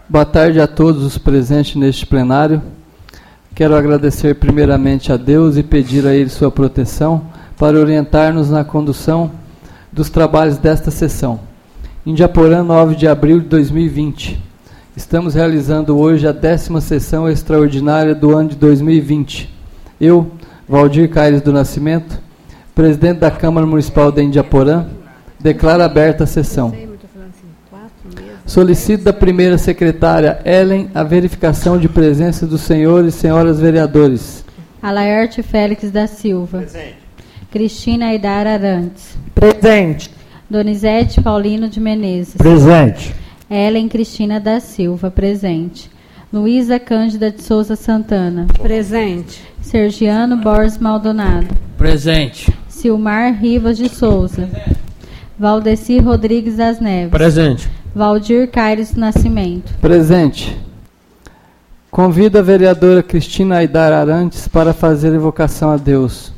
Boa tarde a todos os presentes neste plenário. Quero agradecer primeiramente a Deus e pedir a Ele sua proteção para orientar-nos na condução dos trabalhos desta sessão. Indiaporã, 9 de abril de 2020. Estamos realizando hoje a 10ª sessão extraordinária do ano de 2020. Eu, Valdir Caires do Nascimento, presidente da Câmara Municipal de Indiaporã, declaro aberta a sessão. Solicito da primeira secretária Ellen a verificação de presença dos senhores e senhoras vereadores. Alaerte Félix da Silva. Presente. Cristina Aidar Arantes. Presente. Donizete Paulino de Menezes. Presente. Ellen Cristina da Silva. Presente. Luísa Cândida de Souza Santana. Presente. Sergiano Borges Maldonado. Presente. Silmar Rivas de Souza. Valdeci Rodrigues das Neves. Presente. Valdir Caires do Nascimento. Presente. Convido a vereadora Cristina Aidar Arantes para fazer evocação a Deus.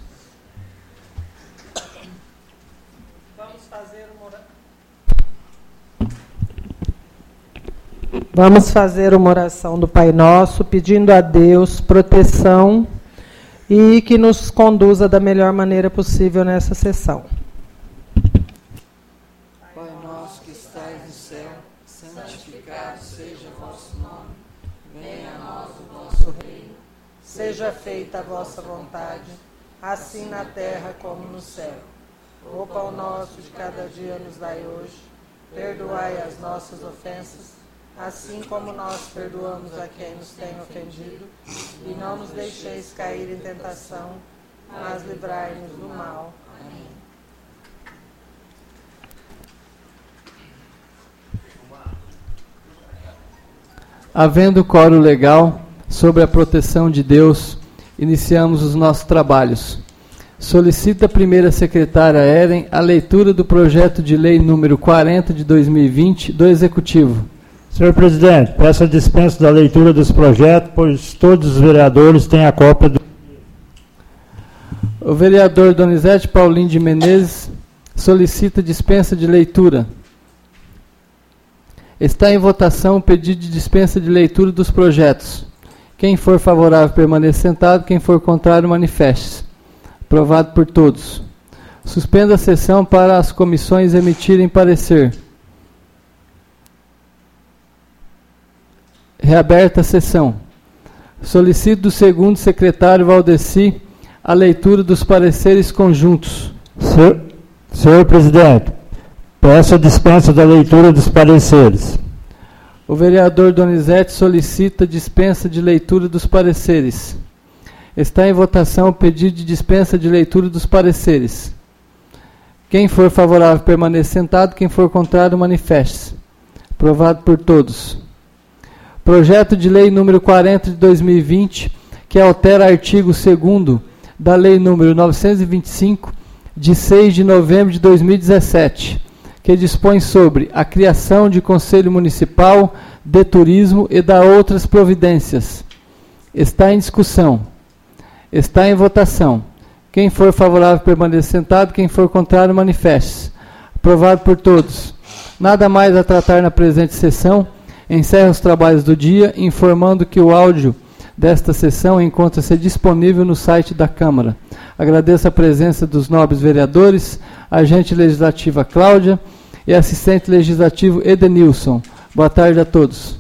Vamos fazer uma oração do Pai Nosso, pedindo a Deus proteção e que nos conduza da melhor maneira possível nessa sessão. Pai nosso que estais no céu, santificado seja o vosso nome. Venha a nós o vosso reino. Seja feita a vossa vontade, assim na terra como no céu. O pão nosso de cada dia nos dai hoje. Perdoai as nossas ofensas, assim como nós perdoamos a quem nos tem ofendido. E não nos deixeis cair em tentação, mas livrai-nos do mal. Amém. Havendo quórum legal sobre a proteção de Deus, iniciamos os nossos trabalhos. Solicita a primeira secretária Ellen a leitura do projeto de lei número 40 de 2020 do Executivo. Senhor presidente, peço a dispensa da leitura dos projetos, pois todos os vereadores têm a cópia do... O vereador Donizete Paulino de Menezes solicita dispensa de leitura. Está em votação o pedido de dispensa de leitura dos projetos. Quem for favorável permaneça sentado, quem for contrário manifeste-se. Aprovado por todos. Suspenda a sessão para as comissões emitirem parecer. Reaberta a sessão. Solicito do segundo secretário Valdeci a leitura dos pareceres conjuntos. Senhor presidente, peço a dispensa da leitura dos pareceres. O vereador Donizete solicita dispensa de leitura dos pareceres. Está em votação o pedido de dispensa de leitura dos pareceres. Quem for favorável permaneça sentado, quem for contrário manifeste-se. Aprovado por todos. Projeto de lei número 40 de 2020, que altera artigo 2º da lei número 925, de 6 de novembro de 2017, que dispõe sobre a criação de Conselho Municipal de Turismo e da outras providências. Está em discussão. Está em votação. Quem for favorável permaneça sentado, quem for contrário manifeste-se. Aprovado por todos. Nada mais a tratar na presente sessão. Encerra os trabalhos do dia, informando que o áudio desta sessão encontra-se disponível no site da Câmara. Agradeço a presença dos nobres vereadores, agente legislativa Cláudia e assistente legislativo Edenilson. Boa tarde a todos.